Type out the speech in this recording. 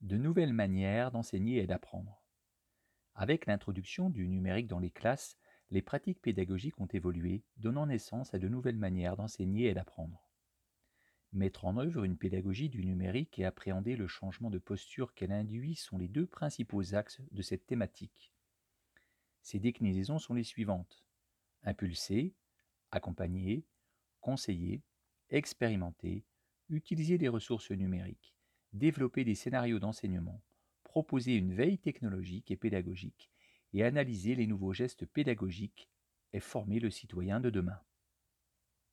De nouvelles manières d'enseigner et d'apprendre. Avec l'introduction du numérique dans les classes, les pratiques pédagogiques ont évolué, donnant naissance à de nouvelles manières d'enseigner et d'apprendre. Mettre en œuvre une pédagogie du numérique et appréhender le changement de posture qu'elle induit sont les deux principaux axes de cette thématique. Ces déclinaisons sont les suivantes: impulser, accompagner, conseiller, expérimenter, utiliser des ressources numériques, développer des scénarios d'enseignement, proposer une veille technologique et pédagogique et analyser les nouveaux gestes pédagogiques et former le citoyen de demain.